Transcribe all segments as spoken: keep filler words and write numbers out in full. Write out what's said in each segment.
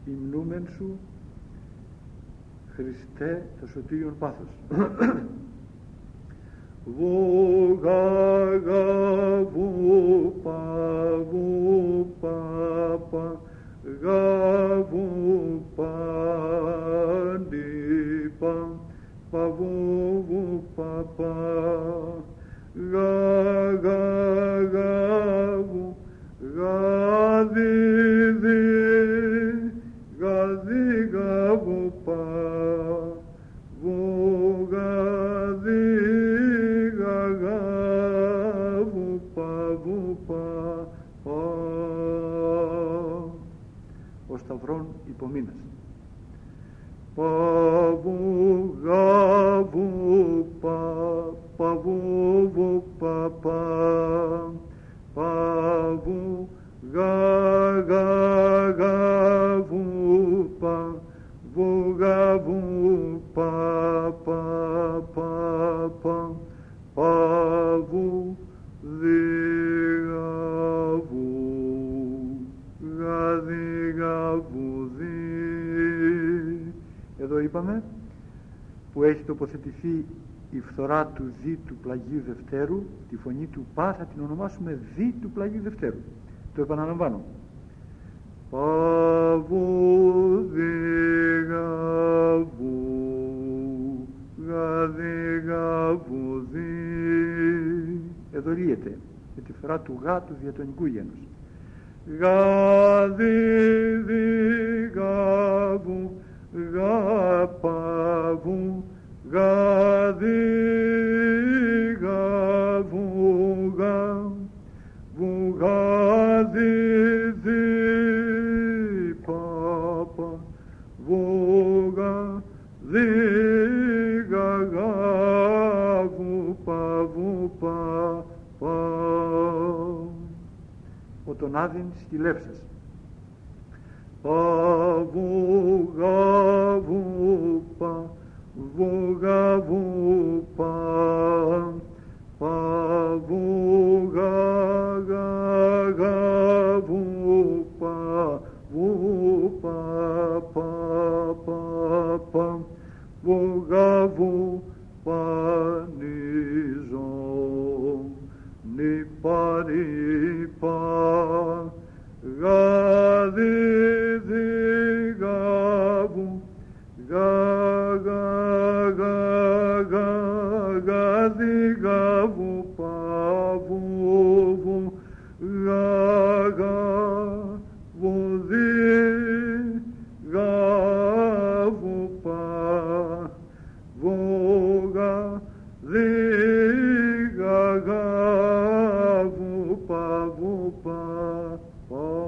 υμνούμεν σου Χριστέ το σωτήριον πάθος. Βου γα γα βου πα βου πα πα γα βου πα νι πα πα βου βου πα πα γα γα γα βου γα δι δι γα δι γα βου πα βου γα δι γα γα βου πα βου πα πα. Ο σταυρών υπομείνας. Πα βου γα βου πα πα βου βου πα πα πα βου γα γα γα βου πα βου γα βου πα πα πα πα πα βου δι γα βου γα δι γα βου δι. Εδώ είπαμε που έχει τοποθετηθεί η φθορά του δι του πλαγίου Δευτέρου, τη φωνή του πα θα την ονομάσουμε δι του πλαγίου Δευτέρου. Το επαναλαμβάνω. Πα βου δι γα βου γα δι γα βου δι. Εδώ λύεται με τη φθορά του γα του διατονικού γένους. Γα δι δι γα βου γα πα βου γα δι γα βου γα βου γα δι δι πα πα βου γα δι γα γα βου πα βου πα πα. Ο τον άδειν σκυλεύσας. Πα βου γα βου πα βου γα βου πα πα βου γα γα γα βου πα βου πα πα πα πα βου γα βου πα νι ζω νι πα νι πα γα δι δι γα βου γα γα γα γα γα δι γα βου πα βου βου γα γα βου δι γα βου πα βου γα δι γα γα βου πα βου πα πα.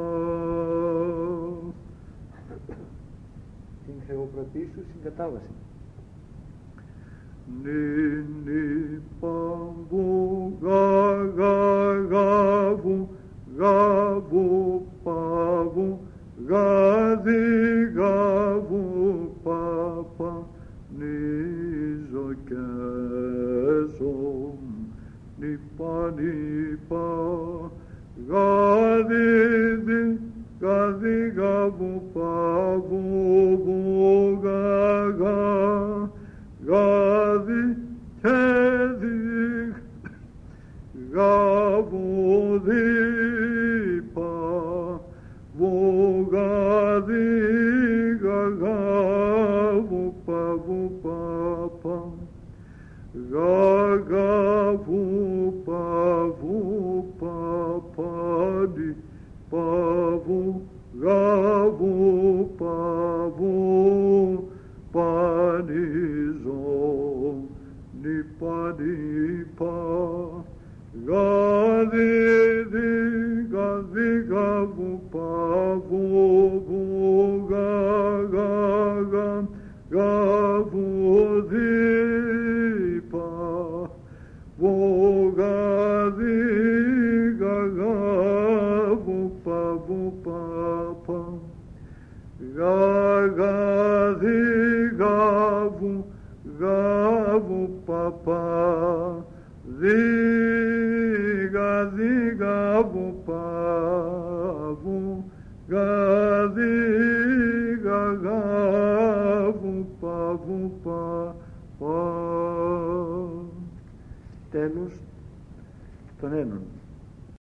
Την θεοπρεπή σου συγκατάβαση. Νι νι πα βου γα γα γα βου γα βου πα βου γα δι γα βου πα πα νι ζω και ζω νι πα νι πα γα δι δι γα δι γα βου πα βου βου γα γα γα δι και δι γα βου δι πα βου γα δι γα γα βου πα βου πα πα γα γα βου πα βου πα πα νι πα βου γα βου πα βου πα νι ζω νι πα νι πα γα δι δι γα δι γα βου πα βου βου γα γα γα γα βου δι πα βου γα δι γα γα βου πα βου πα πα γα γα δι γα βου γα βου πα πα δι γα δι γα βου πα βου γα δι πα. Τέλος των ένων.